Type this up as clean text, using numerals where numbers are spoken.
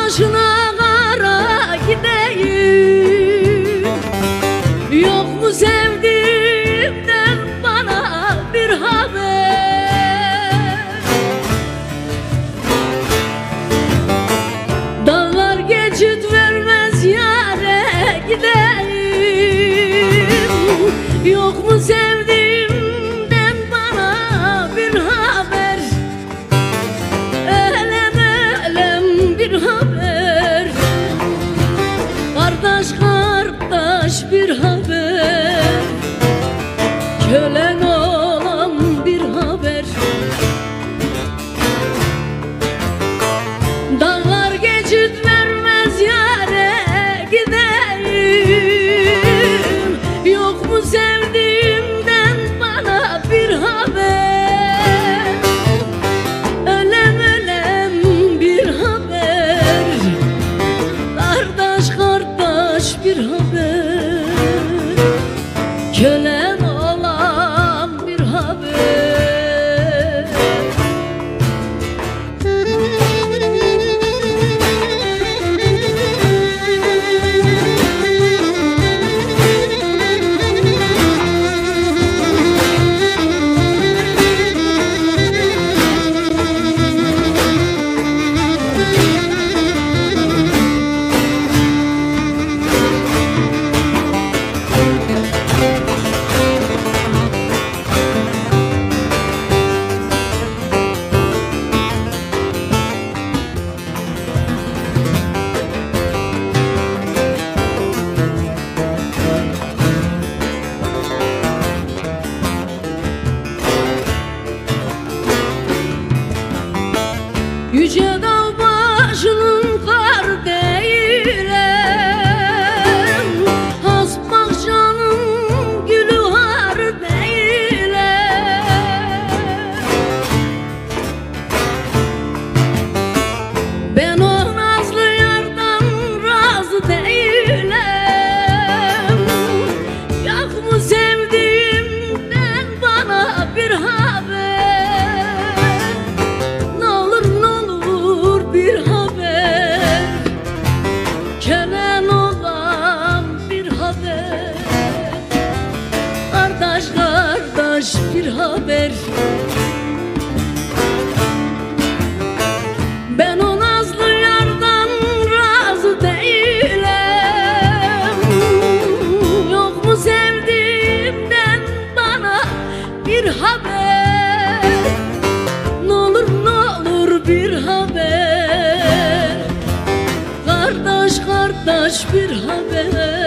başına kara gideyim. Yok mu sevdiğimden bana bir haber? Dağlar geçit vermez yâre gideyim. Yok mu sevdiğimden bana bir haber? Elem elem bir haber. Kardeş kardeş bir haber. Kölen olan bir haber. Dağlar geçit vermez yâre gideyim. Yok mu sevdiğimden bana bir haber? Ölem ölem bir haber. Kardeş kardeş bir haber. Kölen olan bir haber. Yüce dağ başının kar değilim. Has bahçanın gülü har değilim. Ben o nazlı yardan razı değilim. Yok mu sevdiğimden bana bir haber? Kölen olan bir haber. Kardeş kardeş bir haber. Ben o nazlı yardan razı değilim. Yok mu sevdiğimden bana bir haber? N'olur bir haber. Kardeş kardeş bir haber.